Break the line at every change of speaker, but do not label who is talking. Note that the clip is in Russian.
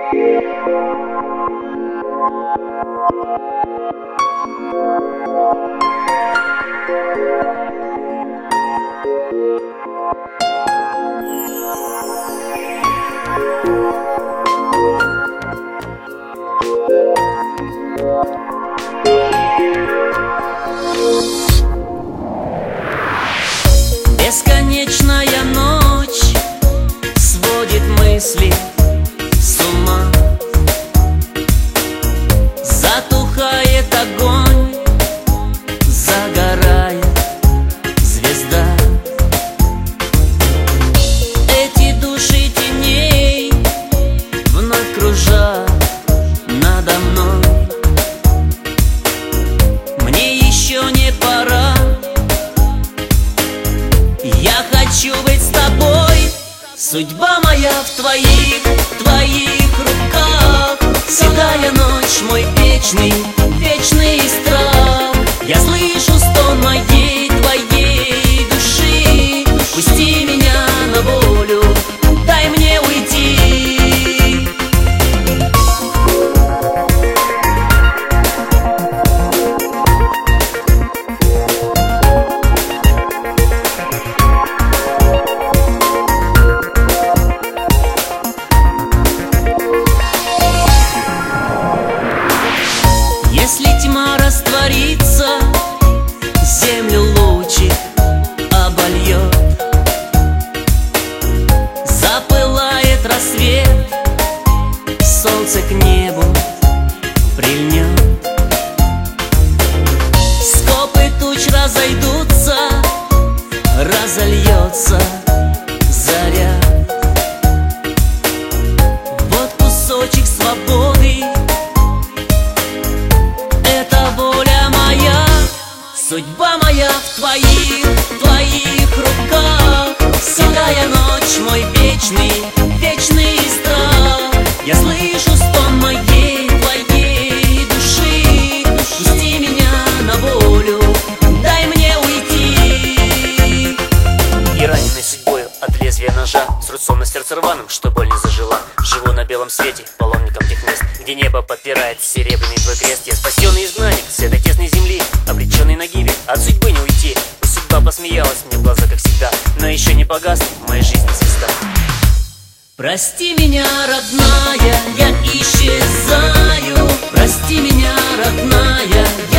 Бесконечная ночь сводит мысли с ума. Затухает огонь, загорает звезда. Эти души теней вновь кружат надо мной. Мне еще не пора, я хочу быть с тобой. Судьба моя в твоих руках. Седая ночь, мой вечный страх. Я слышу стон моей, твоей души. Пусти меня на волю, дай мне уйти. Если тьма растворится, землю лучик обольет. Запылает рассвет, солнце к небу прильнет. Скопы туч разойдутся, разольется заря. Вот кусочек свободы, судьба моя в твоих руках. Седая ночь, мой вечный страх. Я слышу стон моей, твоей души. Пусти меня на волю, дай мне уйти.
И раненый судьбою от лезвия ножа, с рубцом на сердце рваным, что боль не зажила. Живу на белом свете, паломником тех мест, где небо подпирает серебряный твой крест. Я спасенный изгнанник с этой тесной земли, обреченный на гибель, от судьбы не уйти. Пусть судьба посмеялась мне в глаза, как всегда, но еще не погасла в моей жизни звезда.
Прости меня, родная, я исчезаю. Прости меня, родная,